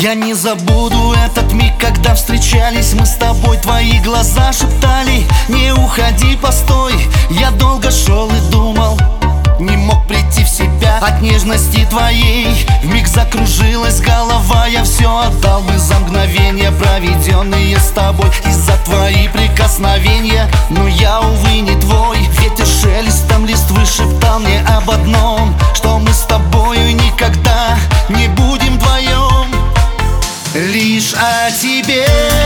Я не забуду этот миг, когда встречались мы с тобой. Твои глаза шептали: не уходи, постой. Я долго шел и думал, не мог прийти в себя от нежности твоей. Вмиг закружилась голова, я все отдал бы за мгновения, проведенные с тобой, и за твои прикосновения. Но я, увы, не твой. Ветер шелестом листвы шептал мне об одном: что мы с тобою никогда не будем вдвоем. Лишь о тебе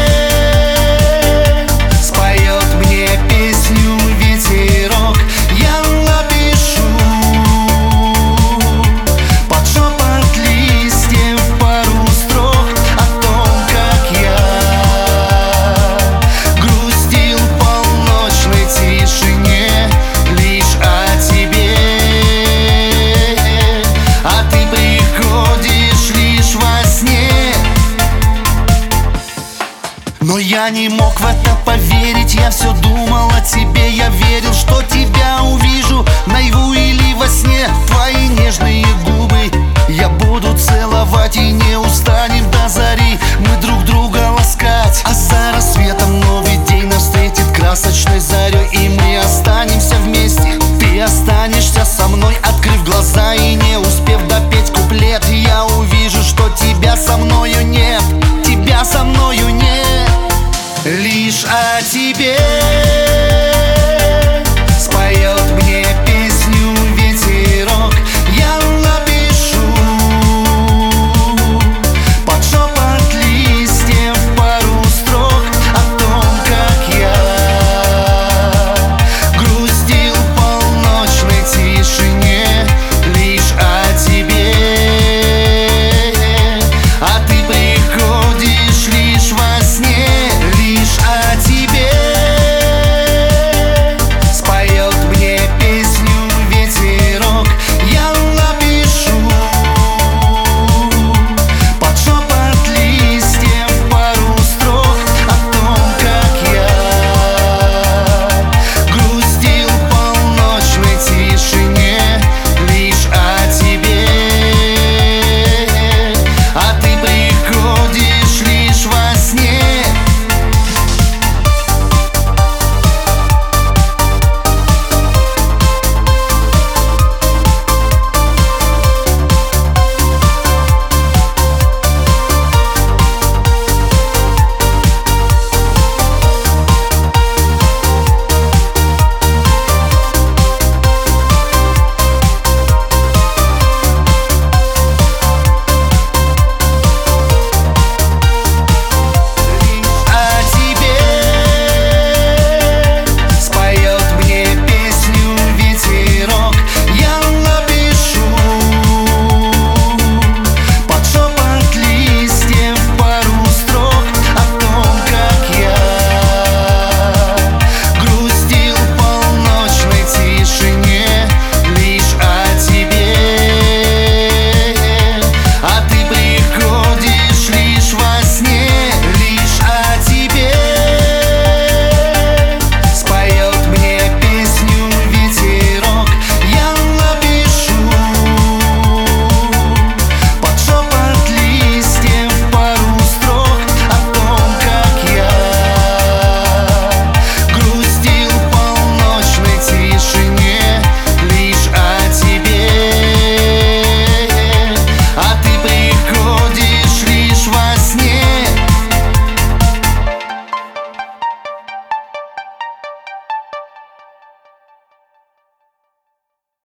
споет мне песню ветерок. Я напишу под шепот листьев пару строк о том, как я грустил в полночной тишине. Лишь о тебе, а ты приходишь лишь во сне. Но я не мог в это поверить, я все думал о тебе. Я верил, что тебя увижу наяву или во сне. Твои нежные губы я буду целовать, и не устанем до зари мы друг друга ласкать. А за рассветом новый день нас встретит красочной зарей.